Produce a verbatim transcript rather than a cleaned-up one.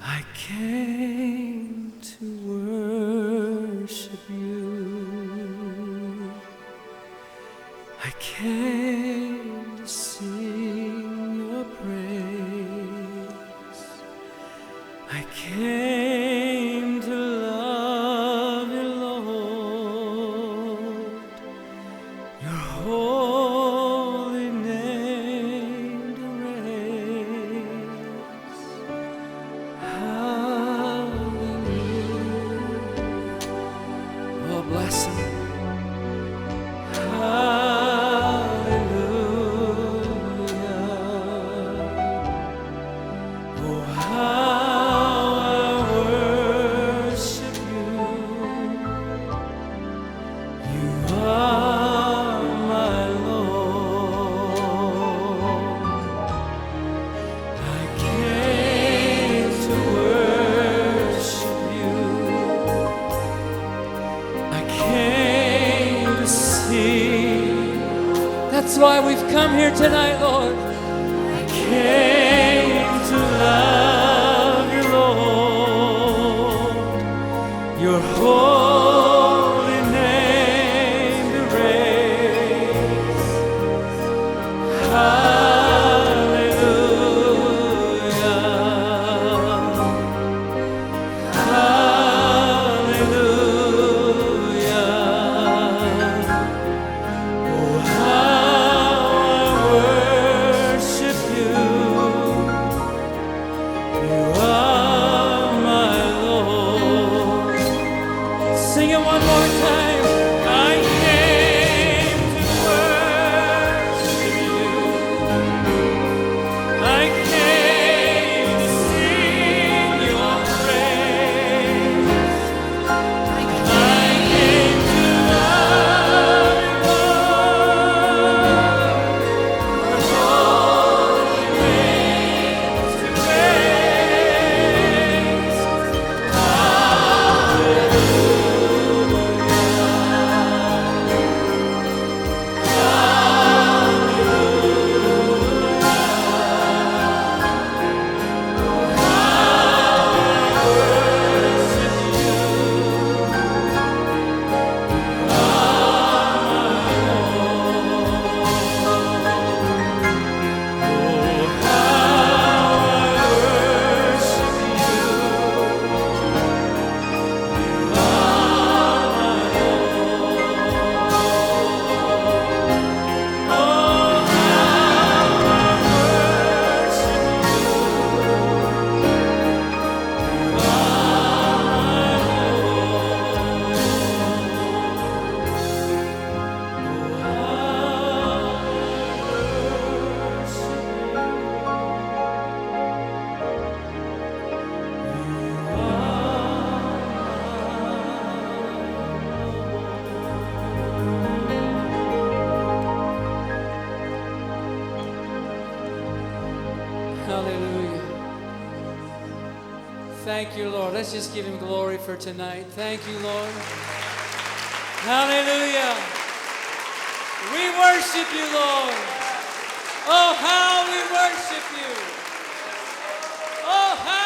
I came to worship you. I came to sing your praise. I came to love you, Lord. Your holy name to raise. Hallelujah. Oh, bless him. Hallelujah. Oh, how I worship you. You are my Lord. I came to worship you. I came to sing. That's why we've come here tonight, Lord. I came to love you, Lord. Your holy name to raise. Hallelujah. Hallelujah. Oh, how I worship you. You are my Lord. Sing it one more time. I came to worship you. I came to sing your praise. I came to love you, Lord. Your holy name to praise. Hallelujah. Thank you, Lord. Let's just give him glory for tonight. Thank you, Lord. Hallelujah. We worship you, Lord. Oh, how we worship you. Oh, how